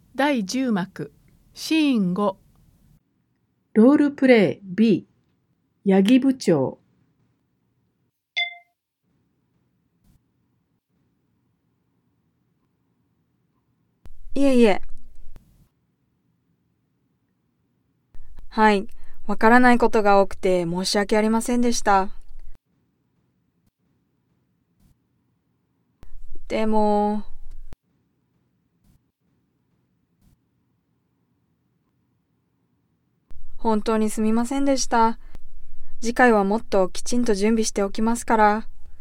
第10幕シーン5。 ロールプレイ B 八木部長。 いえいえ。はい、わからないことが多くて申し訳ありませんでした。でも、本当にすみませんでした。次回はもっときちんと準備しておきますから。